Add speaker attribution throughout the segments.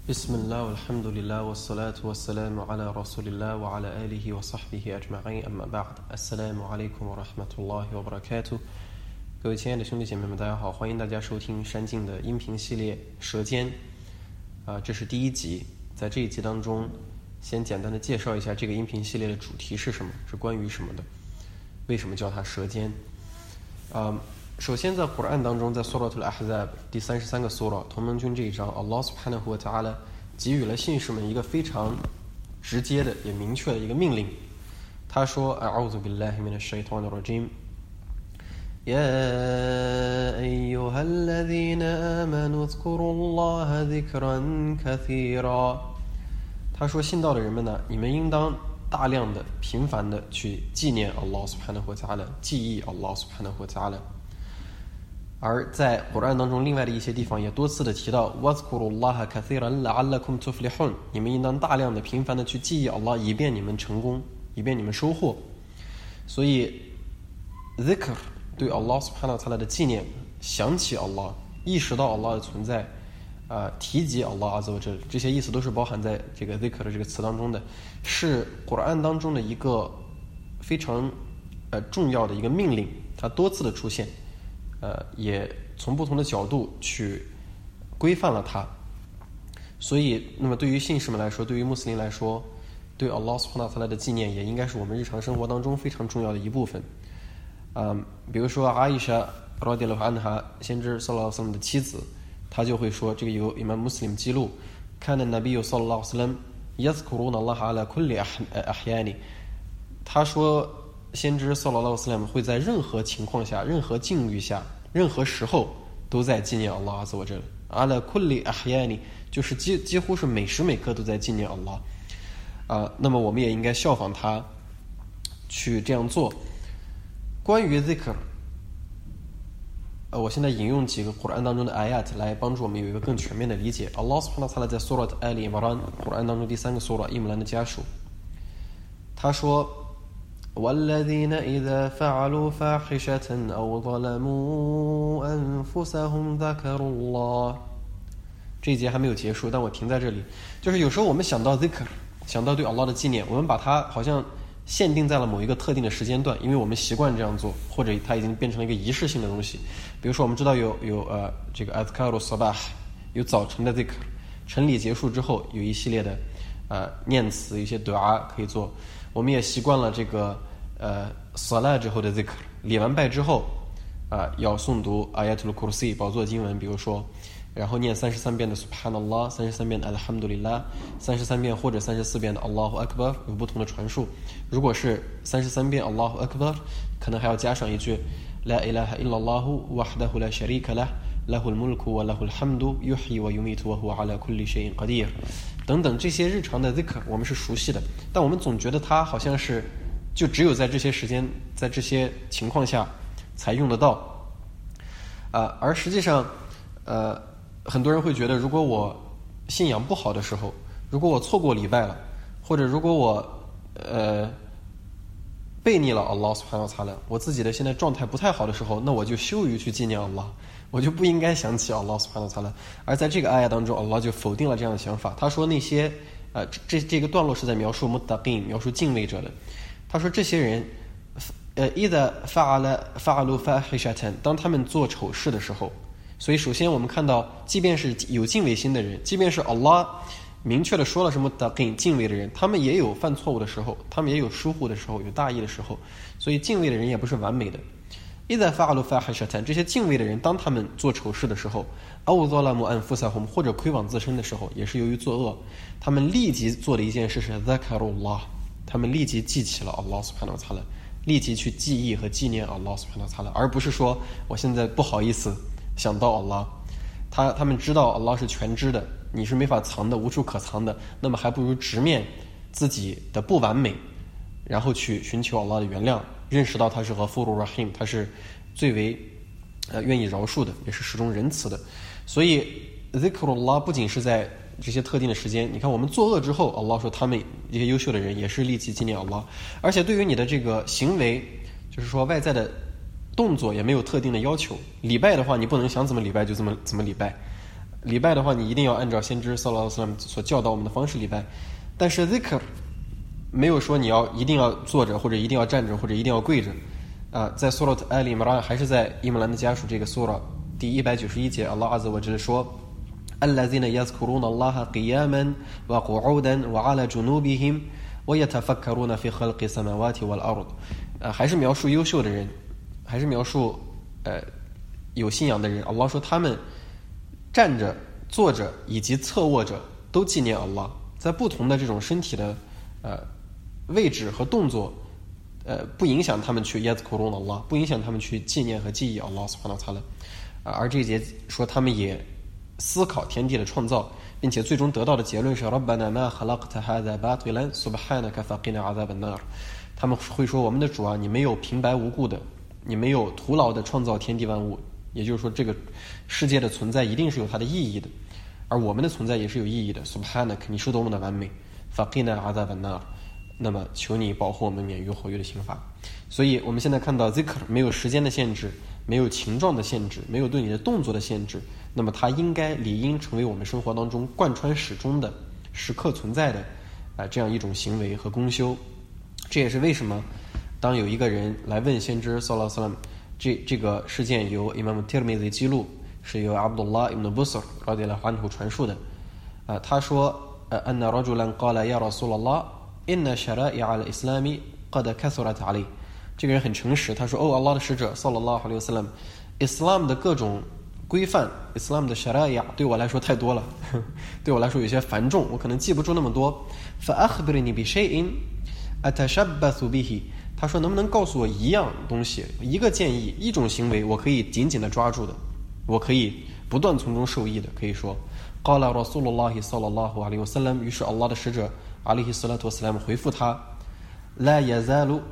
Speaker 1: بسم الله والحمد لله والصلاة والسلام على رسول الله وعلى آله وصحبه أجمعين أما بعد السلام عليكم ورحمة الله وبركاته。各位亲爱的兄弟姐妹们，大家好，欢迎大家收听山静的音频系列《舌尖》这是第一集。在这一集当中，先简单的介绍一下这个音频系列的主题是什么，是关于什么的，为什么叫它舌尖。首先在古兰当中，在 Suratul Ahzab 第33个 Surah 同盟军这一章， Allah subhanahu wa ta'ala 给予了信士们一个非常直接的也明确的一个命令。他说 A'udhu billahi minash shaitanir rajim يا أيها الذين آمنوا اذكروا الله ذكرا كثيرا。 他说信道的人们呢，你们应当大量的频繁的去纪念 Allah subhanahu wa ta'ala， 记忆 Allah subhanahu wa ta'ala。而在古兰当中另外的一些地方也多次的提到 وَاذْكُرُوا اللَّهَ كَثِيرًا لَعَلَّكُمْ تُفْلِحُونَ， 你们应当大量的频繁的去记忆 Allah， 以便你们成功，以便你们收获。所以 dhikr 对 Allah subhanahu wa ta'ala 的纪念，想起 Allah， 意识到 Allah 的存在，提及 Allah azza wa jalla， 这些意思都是包含在这个 dhikr 的这个词当中的，是古兰当中的一个非常重要的一个命令，它多次的出现，也从不同的角度去规范了它。所以那么对于信士们来说，对于穆斯林来说，对 Allah subhanahu wa ta'ala 的纪念也应该是我们日常生活当中非常重要的一部分。比如说阿伊莎 radiyallahu anha 先知 sallallahu alaihi wasallam 的妻子，他就会说，这个由 Imam Muslim 记录， كان النبي صلى الله عليه وسلم يذكرون الله على كل أحيان。 他说先知 sallallahu alaihi wasallam 会在任何情况下，任何境遇下，任何时候都在纪念 Allah azza wa jalla。 على كل أحيان 就是几乎是每时每刻都在纪念 Allah。那么我们也应该效仿他去这样做。关于 dhikr，我现在引用几个古兰当中的 ayat 来帮助我们有一个更全面的理解。 Allah subhanahu wa ta'ala 在 Surat Al-Imran 古兰当中第3个 Surah 伊姆兰的家属，他说وَالَّذِينَ إِذَا فَعَلُوا فَاحِشَةً أَوْ ظَلَمُوا أَنفُسَهُمْ ذَكَرُوا اللَّهَ。 这一节还没有结束，但我停在这里。就是有时候我们想到 dhikr， 想到对 Allah 的纪念，我们把它好像限定在了某一个特定的时间段，因为我们习惯这样做，或者它已经变成了一个仪式性的东西。比如说我们知道有这个 Adhkar al-Sabah， 有早晨的 dhikr， 晨礼结束之后有一系列的念词，一些 dua 可以做。我们也习惯了这个salah 之后的 dhikr， 礼完拜之后要诵读 Ayatul Kursi 宝座经文，比如说，然后念33遍的 Subhanallah， 33遍的 Alhamdulillah， 33遍或者34遍的 Allahu Akbar， 有不同的传述。如果是33遍 Allahu Akbar， 可能还要加上一句 La ilaha illallahu wahdahu la sharika lah lahul mulku wa lahul hamdu yuhyi wa yumitu wa huwa ala kulli shay'in qadir， 等等，这些日常的 dhikr 我们是熟悉的，但我们总觉得它好像是就只有在这些时间，在这些情况下才用得到。而实际上很多人会觉得，如果我信仰不好的时候，如果我错过礼拜了，或者如果我背逆了 Allah subhanahu wa ta'ala， 我自己的现在状态不太好的时候，那我就羞于去纪念 Allah， 我就不应该想起 Allah subhanahu wa ta'ala。 而在这个ayah当中， Allah 就否定了这样的想法。他说那些这个段落是在描述 muttaqin， 描述敬畏者的。他说这些人إذا فعلوا فاحشة， 当他们做丑事的时候。所以首先我们看到，即便是有敬畏心的人，即便是 Allah 明确的说了什么 muttaqin 敬畏的人，他们也有犯错误的时候，他们也有疏忽的时候，有大意的时候。所以敬畏的人也不是完美的。إذا فعلوا فاحشة， 这些敬畏的人，当他们做丑事的时候， أو ظلموا أنفسهم 或者亏枉自身的时候，也是由于作恶，他们立即做的一件事是 ذكروا الله， 他们立即记起了 Allah subhanahu wa ta'ala， 立即去记忆和纪念 Allah subhanahu wa ta'ala， 而不是说我现在不好意思想到 Allah。 他们知道 Allah 是全知的，你是没法藏的，无处可藏的，那么还不如直面自己的不完美，然后去寻求 Allah 的原谅，认识到他是Ghafurur Rahim， 他是最为愿意饶恕的，也是始终仁慈的。所以 Dhikrullah 不仅是在这些特定的时间，你看我们作恶之后， Allah 说他们这些优秀的人也是立即纪念 Allah。 而且对于你的这个行为，就是说外在的动作也没有特定的要求。礼拜的话，你不能想怎么礼拜就怎么礼拜， 礼拜的话，你一定要按照先知sallallahu alaihi wasallam所教导我们的方式礼拜。但是 zikr 没有说你一定要坐着，或者一定要站着，或者一定要跪着。在 Surat Al-Imran 还是在伊姆兰的家属这个 Surah 第191节 Allah Azza wa Jalla 说 الذين يذكرون الله قياما وقعودا وعلى جنوبهم ويتفكرون في خلق السماوات والأرض 还是描述优秀的人，还是描述有信仰的人。 Allah 说他们站着、坐着以及侧卧着都纪念 Allah， 在不同的这种身体的位置和动作不影响他们去 yadhkurun Allah， 不影响他们去纪念和记忆 Allah subhanahu wa ta'ala。 而这一节说他们也思考天地的创造，并且最终得到的结论是 رَبَّنَا مَا خَلَقْتَ هَذَا بَاطِلًا سُبْحَانَكَ فَقِنَا عَذَابَ النَّارِ。 他们会说，我们的主啊，你没有平白无故的，你没有徒劳的创造天地万物，也就是说这个世界的存在一定是有它的意义的，而我们的存在也是有意义的。 سُبْحَانَكَ 你是多么的完美， فَقِنَا عَذَابَ النَّارِ 那么求你保护我们免于火狱的刑罚。所以我们现在看到 zikr 没有时间的限制，没有情状的限制，没有对你的动作的限制，那么它理应成为我们生活当中贯穿始终的、时刻存在的这样一种行为和功修。这也是为什么当有一个人来问先知 sallallahu alaihi wasallam， 这个事件由 Imam Tirmidhi 记录，是由 Abdullah ibn Busr radiyallahu anhu 传述的。他说أن رجلا قال يا رسول الله إن شرائع الإسلام قد كثرت علي。 这个人很诚实，他说Allah 的使者 sallallahu alaihi wasallam， Islam 的各种规范， Islam 的 shara'i 对我来说太多了，对我来说有些繁重，我可能记不住那么多。 فأخبرني بشيء أتشبث به。 他说能不能告诉我一样东西，一个建议，一种行为，我可以紧紧地抓住的，我可以不断从中受益的。可以说 قال رسول الله صلى الله عليه وسلم， 于是 Allah 的使者 عليه الصلاة والسلام 回复他 لا يزال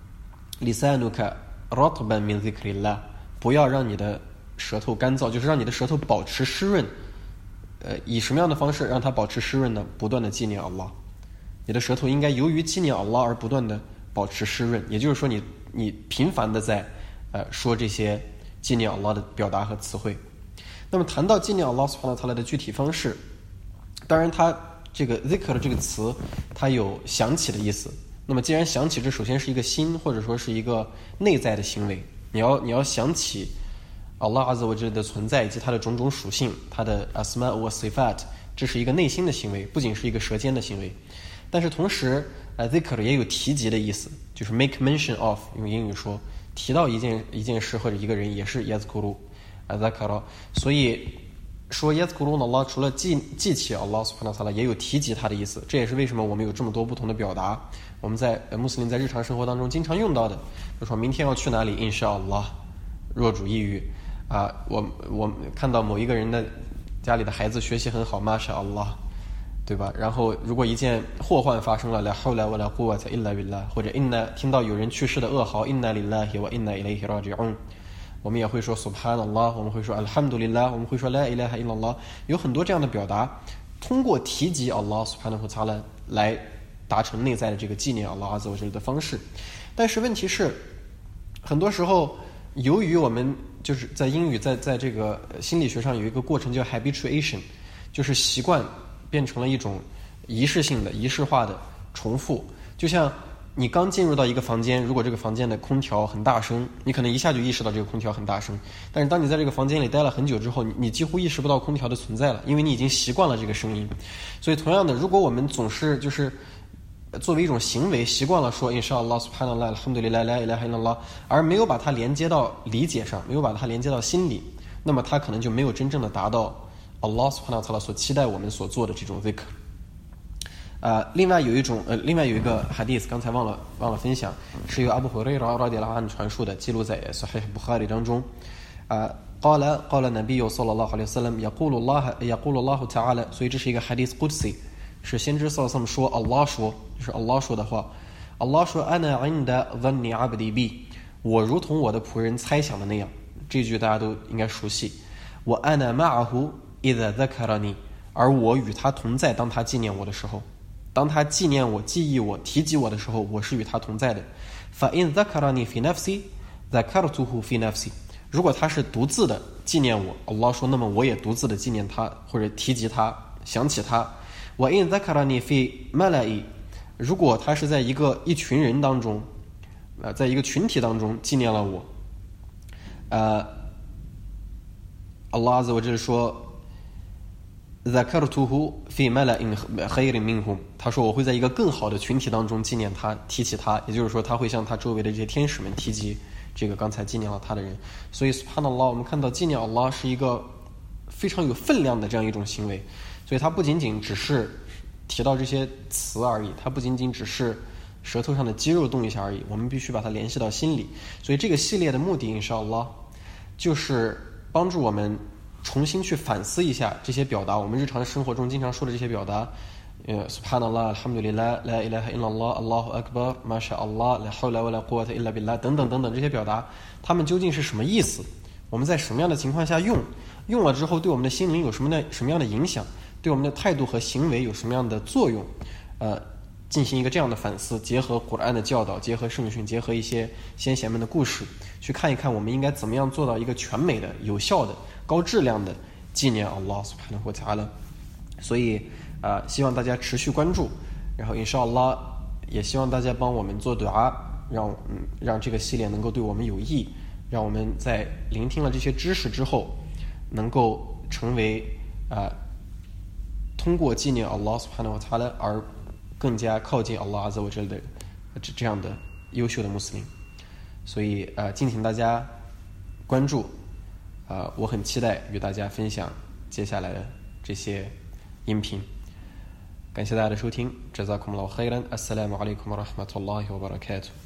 Speaker 1: لسانك رطبا من ذكر الله， 不要让你的舌头干燥，就是让你的舌头保持湿润。以什么样的方式让它保持湿润呢？不断的纪念 Allah， 你的舌头应该由于纪念 Allah 而不断的保持湿润，也就是说你频繁的在说这些纪念 Allah 的表达和词汇。那么谈到纪念 Allah subhanahu wa ta'ala 的具体方式，当然它这个 zikr 的这个词它有想起的意思。那么既然想起，这首先是一个心，或者说是一个内在的行为，你要想起 Allah Azza wa Jalla 的存在以及它的种种属性，它的 asma wa sifat， 这是一个内心的行为，不仅是一个舌尖的行为。但是同时zikr 也有提及的意思，就是 make mention of， 用英语说提到一件事或者一个人，也是 yazkuru zakara。 所以说 yazkurun Allah 除了记起 Allah subhanahu wa ta'ala 也有提及他的意思。这也是为什么我们有这么多不同的表达，我们在穆斯林在日常生活当中经常用到的，比如说明天要去哪里 inshallah， 若主抑郁我看到某一个人的家里的孩子学习很好 mashallah， 对吧？然后如果一件祸患发生了 la hawla wa la quwwata illa billah， 或者听到有人去世的噩耗 inna lillahi wa inna ilayhi raji'un，我们也会说 Subhanallah， 我们会说 Alhamdulillah， 我们会说 La ilaha illallah， 有很多这样的表达，通过提及 Allah subhanahu wa ta'ala 来达成内在的这个纪念 Allah Azza wa Jalla 的方式。但是问题是，很多时候由于我们就是在英语在这个心理学上有一个过程叫 habituation， 就是习惯变成了一种仪式性的、仪式化的重复。就像你刚进入到一个房间，如果这个房间的空调很大声，你可能一下就意识到这个空调很大声，但是当你在这个房间里待了很久之后，你几乎意识不到空调的存在了，因为你已经习惯了这个声音。所以同样的，如果我们总是就是作为一种行为习惯了说 inshallah subhanallah alhamdulillah la ilaha illallah， 而没有把它连接到理解上，没有把它连接到心里，那么它可能就没有真正的达到 Allah subhanahu wa ta'ala 所期待我们所做的这种 zikr。另外有一个 hadith， 刚才忘了分享，是由 Abu Hurairah radiyallahu anhu 传述的，记录在 Sahih Bukhari 当中。قال النبي صلى الله عليه وسلم يقول الله تعالى， 所以这是一个 hadith qudsi， 是先知 sallallahu alaihi wasallam 说 Allah 说，就是 Allah 说的话。Allah 说 أنا عند ظن عبدي بي， 我如同我的仆人猜想的那样，这句大家都应该熟悉。وأنا معه إذا ذكرني， 而我与他同在，当他纪念我的时候。当他纪念我、记忆我、提及我的时候，我是与他同在的。فإن ذكرني في نفسي ذكرته في نفسي， 如果他是独自的纪念我。Allah说，那么我也独自的纪念他，或者提及他，想起他。وَإِنْ ذَكَرَنِي فِي مَلَئِ， 如果他是在一群人当中，在一个群体当中纪念了我，Allah Azza wa Jalla 说ذكرته في ملأ خير منهم， 他说我会在一个更好的群体当中纪念他，提起他，也就是说他会向他周围的这些天使们提及这个刚才纪念了他的人。所以 Subhanallah， 我们看到纪念 Allah 是一个非常有分量的这样一种行为，所以它不仅仅只是提到这些词而已，它不仅仅只是舌头上的肌肉动一下而已，我们必须把它联系到心里。所以这个系列的目的 inshallah 就是帮助我们重新去反思一下这些表达，我们日常生活中经常说的这些表达，Subhanallah Alhamdulillah La ilaha illallah Allahu Akbar Masha Allah La hawla wa la quwwata illa billah 等等等等这些表达，它们究竟是什么意思？我们在什么样的情况下用了之后对我们的心灵有什么样的影响？对我们的态度和行为有什么样的作用？进行一个这样的反思，结合古兰的教导，结合圣训，结合一些先贤们的故事，去看一看我们应该怎么样做到一个全美的、有效的、高质量的纪念 Allah Subhanahu wa Ta'ala。 所以希望大家持续关注，然后 inshallah 也希望大家帮我们做 dua， 让这个系列能够对我们有益，让我们在聆听了这些知识之后能够成为通过纪念 Allah Subhanahu wa Ta'ala 而更加靠近 Allah Azza wa Jalla 的这样的优秀的穆斯林。所以敬请大家关注，我很期待与大家分享接下来的这些音频。感谢大家的收听， Jazakumullahu khairan， Assalamu alaikum wa rahmatullahi wa barakatuh。